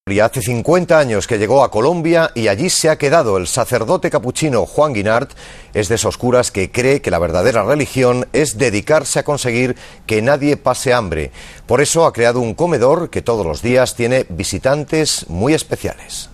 Y hace 50 años que llegó a Colombia y allí se ha quedado. El sacerdote capuchino Juan Guinart es de esos curas que cree que la verdadera religión es dedicarse a conseguir que nadie pase hambre. Por eso ha creado un comedor que todos los días tiene visitantes muy especiales.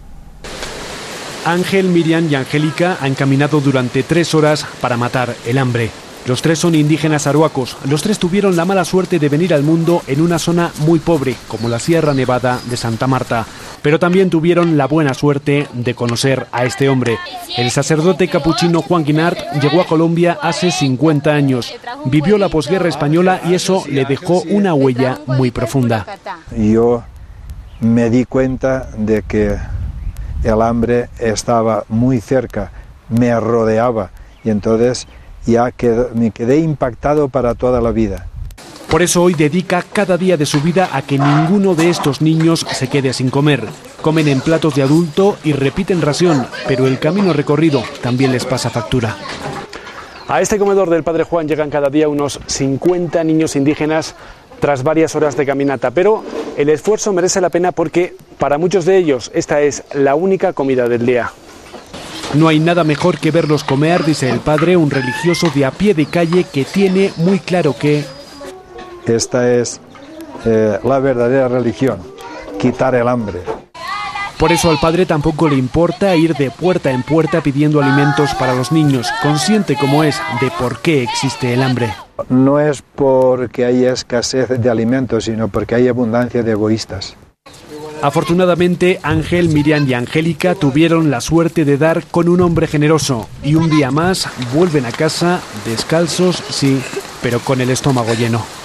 Ángel, Miriam y Angélica han caminado durante 3 horas para matar el hambre. Los 3 son indígenas arhuacos. Los 3 tuvieron la mala suerte de venir al mundo en una zona muy pobre, como la Sierra Nevada de Santa Marta. Pero también tuvieron la buena suerte de conocer a este hombre. El sacerdote capuchino Juan Guinart llegó a Colombia hace 50 años. Vivió la posguerra española y eso le dejó una huella muy profunda. Yo me di cuenta de que el hambre estaba muy cerca, me rodeaba y entonces me quedé impactado para toda la vida. Por eso hoy dedica cada día de su vida a que ninguno de estos niños se quede sin comer. Comen en platos de adulto y repiten ración, pero el camino recorrido también les pasa factura. A este comedor del Padre Juan llegan cada día unos 50 niños indígenas tras varias horas de caminata, pero el esfuerzo merece la pena porque para muchos de ellos esta es la única comida del día. No hay nada mejor que verlos comer, dice el padre, un religioso de a pie de calle que tiene muy claro que esta es la verdadera religión, quitar el hambre. Por eso al padre tampoco le importa ir de puerta en puerta pidiendo alimentos para los niños, consciente como es de por qué existe el hambre. No es porque hay escasez de alimentos, sino porque hay abundancia de egoístas. Afortunadamente, Ángel, Miriam y Angélica tuvieron la suerte de dar con un hombre generoso y un día más vuelven a casa descalzos, sí, pero con el estómago lleno.